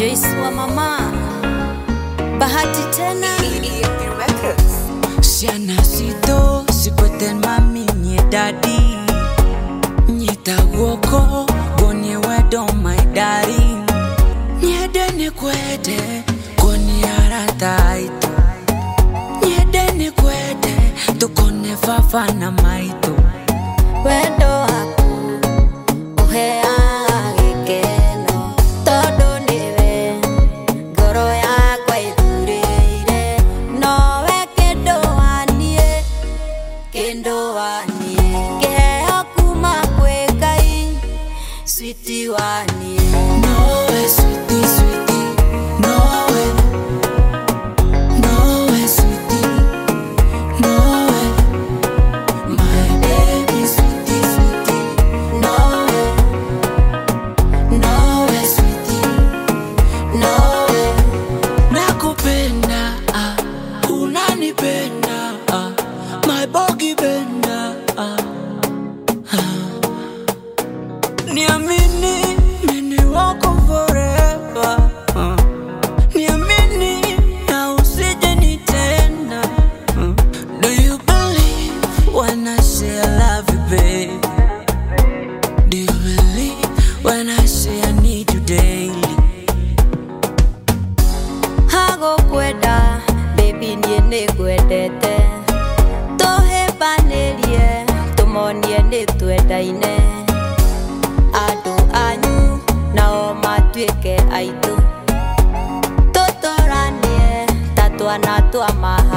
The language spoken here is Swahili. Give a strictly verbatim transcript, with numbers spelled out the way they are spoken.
Joyce wa mama Bahati tena Siana sito sikweten mami nye daddy Nyita woko Gonye wedo my daddy Nyede ni kwede Gonye arata ito Nyede ni kwede Tukone fafa na maito Wedo aku Uhea agekeno Todo niwe Goro ya kwa itureire Nowe kendo wanie Kendo wanie Keheo kuma kwe kai Sweetie wanie Nowe sweetie sweetie Nowe Nowe sweetie Nowe My baby sweetie sweetie Nowe Nowe sweetie Nowe Nakupenda ah Unanipenda ah My bogi benda ah Niamini mini wako forever uh. Niamini na usije nitenda uh. Do you believe when I say I love you babe? Do you believe when I say I need you daily? Hago kweda baby niene kwedete Tohe banerie tumonie ni twedaine Adu anyu nao matuike aitu Totoranie tatuana tua maha